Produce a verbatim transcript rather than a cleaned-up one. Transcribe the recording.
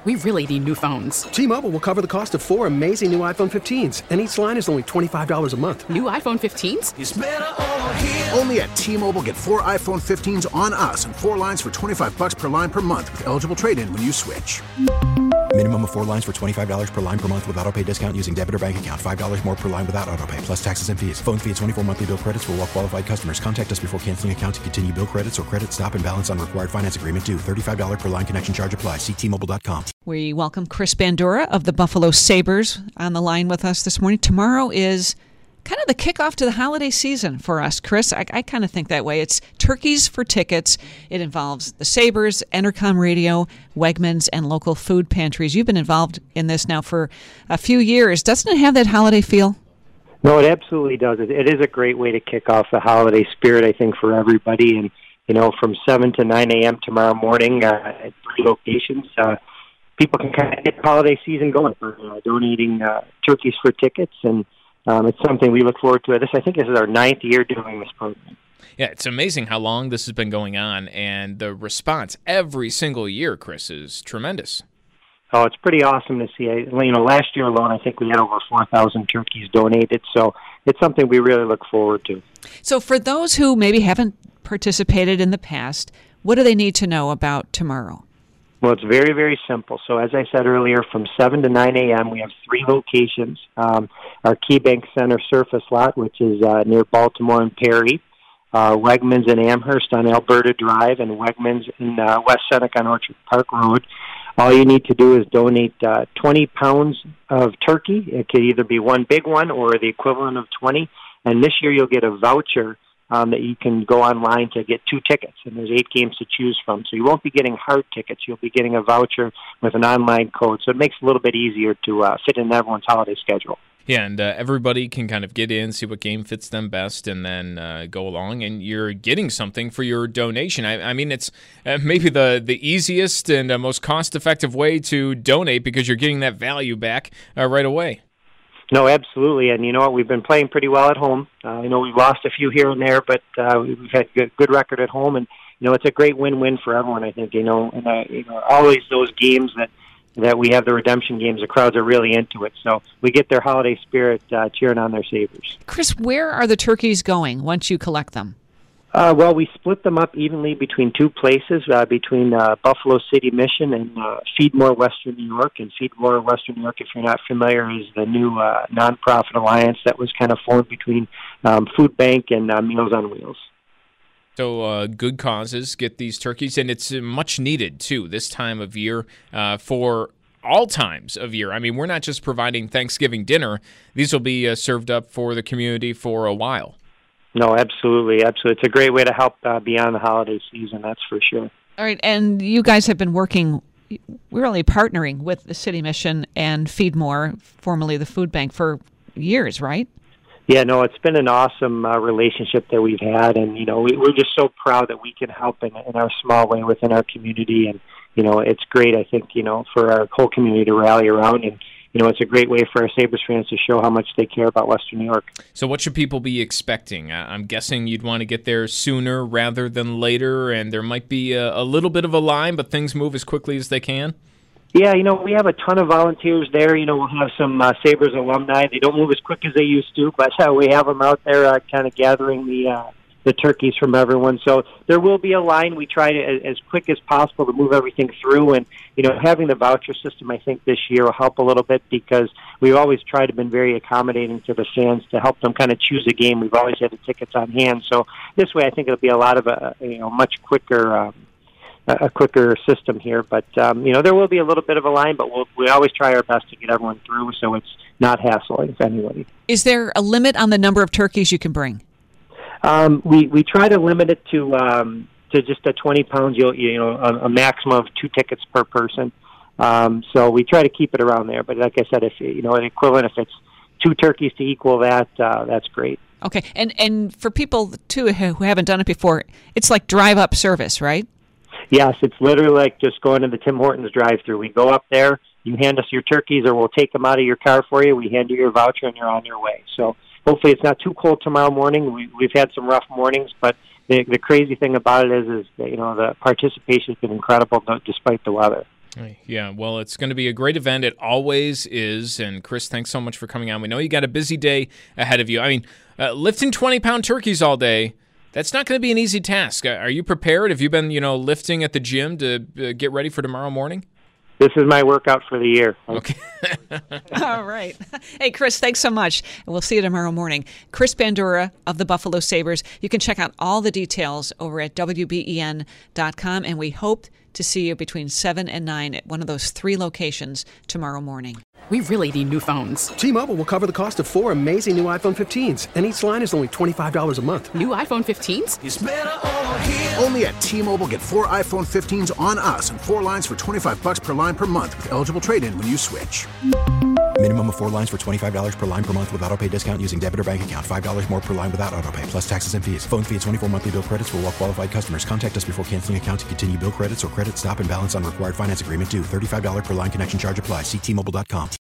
We really need new phones. T-Mobile will cover the cost of four amazing new iPhone fifteens, and each line is only twenty-five dollars a month. New iPhone fifteens? It's better over here. Only at T-Mobile, get four iPhone fifteens on us and four lines for twenty-five dollars per line per month with eligible trade-in when you switch. Minimum of four lines for twenty-five dollars per line per month with autopay discount using debit or bank account. five dollars more per line without autopay, plus taxes and fees. Phone fee at twenty-four monthly bill credits for well-qualified customers. Contact us before canceling account to continue bill credits or credit stop and balance on required finance agreement due. thirty-five dollars per line connection charge applies. See T Mobile dot com. We welcome Chris Bandura of the Buffalo Sabres on the line with us this morning. Tomorrow is kind of the kickoff to the holiday season for us, Chris. I, I kind of think that way. It's turkeys for tickets. It involves the Sabres, Entercom Radio, Wegmans, and local food pantries. You've been involved in this now for a few years. Doesn't it have that holiday feel? No, it absolutely does. It, it is a great way to kick off the holiday spirit, I think, for everybody. And, you know, from seven to nine a.m. tomorrow morning uh, at three locations, uh, people can kind of get the holiday season going for uh, donating uh, turkeys for tickets. And Um, it's something we look forward to. This, I think, this is our ninth year doing this program. Yeah, it's amazing how long this has been going on, and the response every single year, Chris, is tremendous. Oh, it's pretty awesome to see. You know, last year alone, I think we had over four thousand turkeys donated, so it's something we really look forward to. So for those who maybe haven't participated in the past, what do they need to know about tomorrow? Well, it's very, very simple. So as I said earlier, from seven to nine a.m., we have three locations. Um, our KeyBank Center surface lot, which is uh, near Baltimore and Perry, uh, Wegmans in Amherst on Alberta Drive, and Wegmans in uh, West Seneca on Orchard Park Road. All you need to do is donate uh, twenty pounds of turkey. It could either be one big one or the equivalent of twenty. And this year you'll get a voucher Um, that you can go online to get two tickets, and there's eight games to choose from. So you won't be getting hard tickets. You'll be getting a voucher with an online code, so it makes it a little bit easier to uh, fit in everyone's holiday schedule. Yeah, and uh, everybody can kind of get in, see what game fits them best, and then uh, go along, and you're getting something for your donation. I, I mean, it's uh, maybe the, the easiest and uh, most cost-effective way to donate because you're getting that value back uh, right away. No, absolutely, and you know what? We've been playing pretty well at home. Uh, you know, we've lost a few here and there, but uh, we've had good, good record at home, and you know, it's a great win-win for everyone. I think you know, and uh, you know, always those games that that we have the redemption games, the crowds are really into it, so we get their holiday spirit uh, cheering on their Sabres. Chris, where are the turkeys going once you collect them? Uh, well, we split them up evenly between two places, uh, between uh, Buffalo City Mission and uh, Feedmore Western New York. And Feedmore Western New York, if you're not familiar, is the new uh, nonprofit alliance that was kind of formed between um, Food Bank and uh, Meals on Wheels. So uh, good causes get these turkeys, and it's much needed, too, this time of year uh, for all times of year. I mean, we're not just providing Thanksgiving dinner. These will be uh, served up for the community for a while. No, absolutely, absolutely. It's a great way to help uh, beyond the holiday season, that's for sure. All right, and you guys have been working, really partnering with the City Mission and Feedmore, formerly the Food Bank, for years, right? Yeah, no, it's been an awesome uh, relationship that we've had, and, you know, we, we're just so proud that we can help in, in our small way within our community, and, you know, it's great, I think, you know, for our whole community to rally around, and you know, it's a great way for our Sabres fans to show how much they care about Western New York. So what should people be expecting? I'm guessing you'd want to get there sooner rather than later, and there might be a, a little bit of a line, but things move as quickly as they can? Yeah, you know, we have a ton of volunteers there. You know, we'll have some uh, Sabres alumni. They don't move as quick as they used to, but uh, we have them out there uh, kind of gathering the uh, the turkeys from everyone. So there will be a line. We try to, as quick as possible, to move everything through. And, you know, having the voucher system, I think, this year will help a little bit because we've always tried to been very accommodating to the fans to help them kind of choose a game. We've always had the tickets on hand. So this way, I think it'll be a lot of a, you know, much quicker um, a quicker system here. But, um, you know, there will be a little bit of a line, but we'll, we always try our best to get everyone through so it's not hassling for anybody. Is there a limit on the number of turkeys you can bring? Um, we, we try to limit it to um, to just a twenty pounds, you'll, you know, a, a maximum of two tickets per person. Um, so we try to keep it around there. But like I said, if you know, an equivalent, if it's two turkeys to equal that, uh, that's great. Okay, and and for people too who haven't done it before, it's like drive-up service, right? Yes, it's literally like just going to the Tim Hortons drive-thru. We go up there, you hand us your turkeys, or we'll take them out of your car for you. We hand you your voucher, and you're on your way. So hopefully it's not too cold tomorrow morning. We, we've had some rough mornings, but the, the crazy thing about it is, is that, you know, the participation has been incredible despite the weather. Yeah, well, it's going to be a great event. It always is. And Chris, thanks so much for coming on. We know you got a busy day ahead of you. I mean, uh, lifting twenty-pound turkeys all day, that's not going to be an easy task. Are you prepared? Have you been, you know, lifting at the gym to uh, get ready for tomorrow morning? This is my workout for the year. Okay. All right. Hey, Chris, thanks so much. We'll see you tomorrow morning. Chris Bandura of the Buffalo Sabres. You can check out all the details over at W B E N dot com, and we hope to see you between seven and nine at one of those three locations tomorrow morning. We really need new phones. T-Mobile will cover the cost of four amazing new iPhone fifteens, and each line is only twenty-five dollars a month. New iPhone fifteens? It's better over here. Only at T-Mobile, get four iPhone fifteens on us and four lines for twenty-five bucks per line per month with eligible trade-in when you switch. Minimum of four lines for twenty-five dollars per line per month with autopay discount using debit or bank account. five dollars more per line without autopay, plus taxes and fees. Phone fee at twenty-four monthly bill credits for well-qualified customers. Contact us before canceling account to continue bill credits or credit stop and balance on required finance agreement due. thirty-five dollars per line connection charge applies. See T Mobile dot com.